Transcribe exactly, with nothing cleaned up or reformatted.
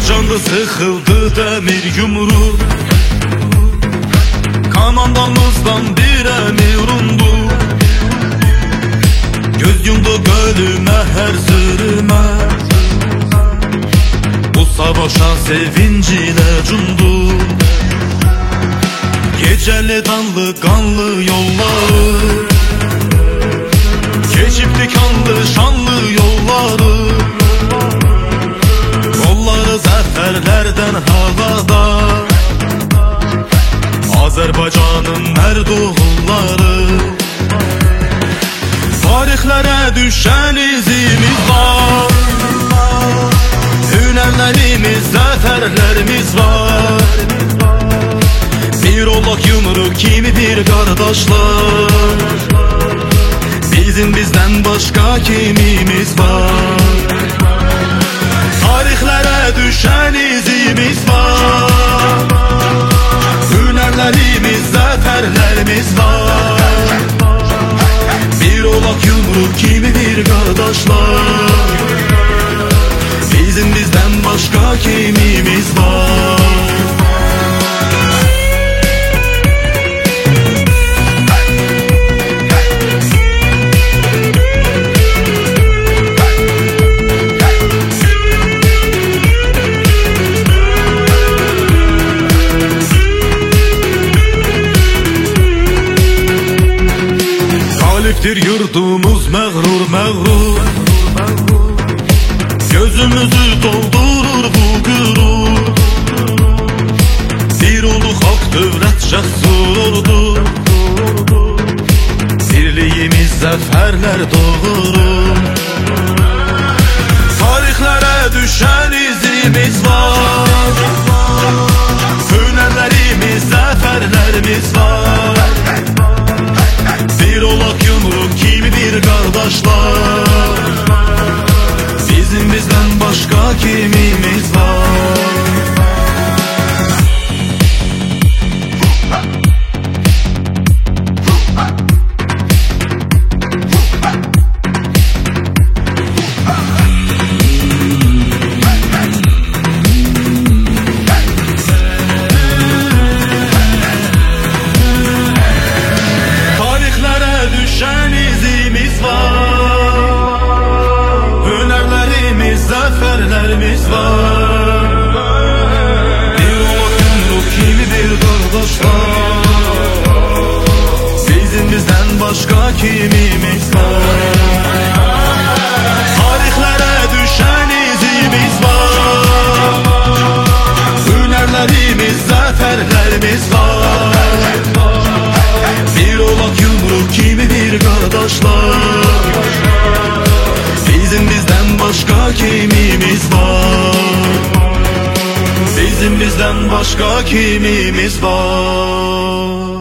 Azərbaycanda sıxıldı dəmir yumruq, komandamızdan bir əmir undu. Göz yumdu gölümə hər zürümə, bu savaşa sevinci ilə cumdu. Gecəli danlı qanlı yolları, keçibdi kanlı şanlı yolları. Qolları zəfərlərdən havada, Azərbaycanın mərd oğulları. Tarixlərə düşən izimiz var, hünərlərimiz, zəfərlərimiz var. Bir olaq yumruq kimi bir qardaşlar, bizim bizdən başqa kimimiz var? Tarixlərə düşən izimiz var, hünərlərimiz, zəfərlərimiz var. Bir olaq yumruq kimi bir qardaşlar, bizim bizdən başqa kimimiz var? Qalibdir yurdumuz məğrur məğrur, gözümüzü doldurur bu qürur. Bir ulu xalq dövlət cəsur oldu, birliyimiz zəfərlər doğurur. Tarixlərə düşən izimiz var, hünərlərimiz, zəfərlərimiz var. Bir olaq yumruq kimi bir qardaşlar, bizim bizdən başqa kimimiz var? Zəfərlərimiz var, bir olaq yumruq kimi bir qardaşlar, bizim bizdən başqa kimimiz var? Tarixlərə düşən izimiz var, hünərlərimiz, zəfərlərimiz var. Bir olaq yumruq kimi bir qardaşlar, bizim bizdən başqa kimimiz var? Bizim bizdən başqa kimimiz var?